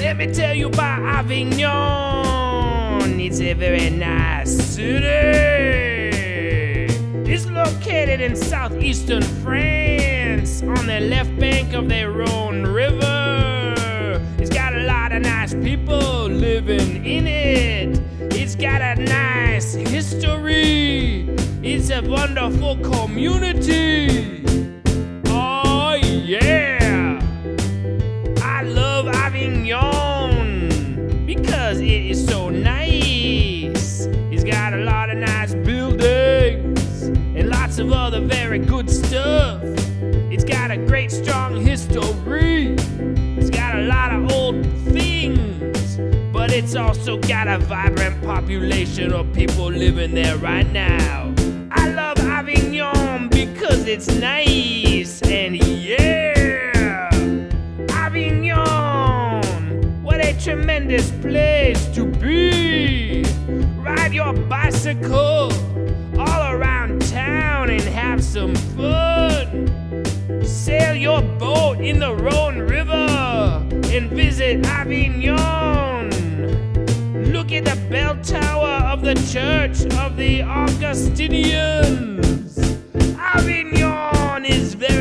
Let me tell you about Avignon. It's a very nice city. It's located in southeastern France on the left bank of the Rhone River. It's got a lot of nice people living in it. It's got a nice history. It's a wonderful community. Oh yeah, I love Avignon because it is so nice. It's got a lot of nice buildings and lots of other very good stuff. It's got a great strong history. It's got a lot of old things, but it's also got a vibrant population of people living there right now. I love Avignon because it's nice, and yeah, Avignon, what a tremendous place to be. Ride your bicycle all around town and have some fun. Sail your boat in the Rhone River and visit Avignon. Look at the bell tower of the Church of the Augustinians. Avignon is very